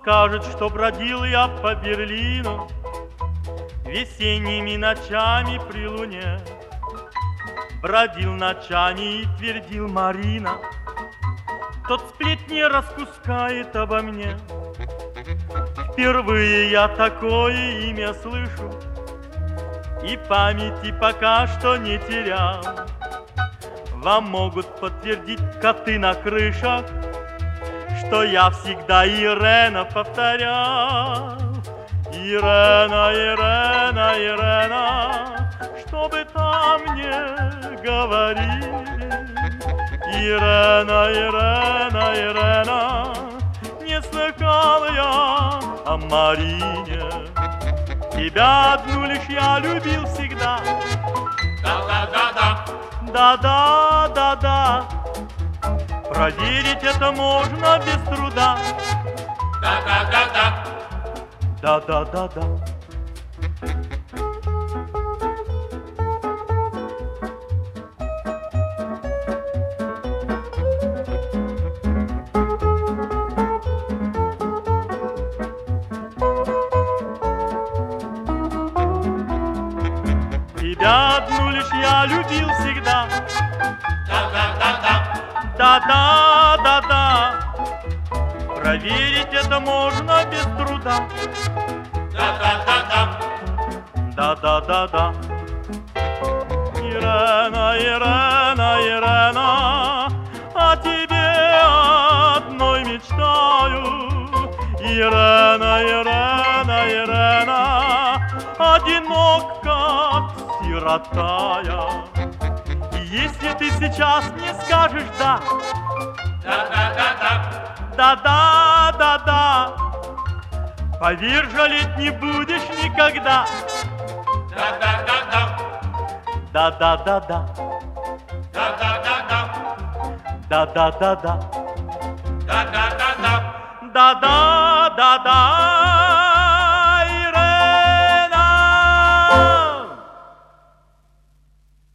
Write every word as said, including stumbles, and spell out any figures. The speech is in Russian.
скажет, что бродил я по Берлину весенними ночами при луне. Бродил ночами и твердил Марина, тот сплетни распускает обо мне. Впервые я такое имя слышу, и памяти пока что не терял. Вам могут подтвердить коты на крышах, что я всегда Ирена повторял. Ирена, Ирена, Ирена, что бы там ни говорили. Ирена, Ирена, Ирена, не слыхал я о Марине. Тебя одну лишь я любил всегда. Да-да-да-да. Да-да-да-да. Проверить это можно без труда. Да-да-да-да. Да-да-да-да. Тебя одну лишь я любил всегда. Да-да-да-да. Да-да-да-да. Проверить это можно без труда. Да-да-да-да. Да-да-да-да. Ирена, Ирена, Ирена, о тебе одной мечтаю. Ирена, Ирена, Ирена, одинок, как сирота я. И если ты сейчас не скажешь «да», Да-да-да-да. да-да-да-да, поверь, жалеть не будешь никогда. Да-да-да-да. Да-да-да-да. Да-да-да-да. Да-да-да-да. Да-да-да-да. Да-да-да-да.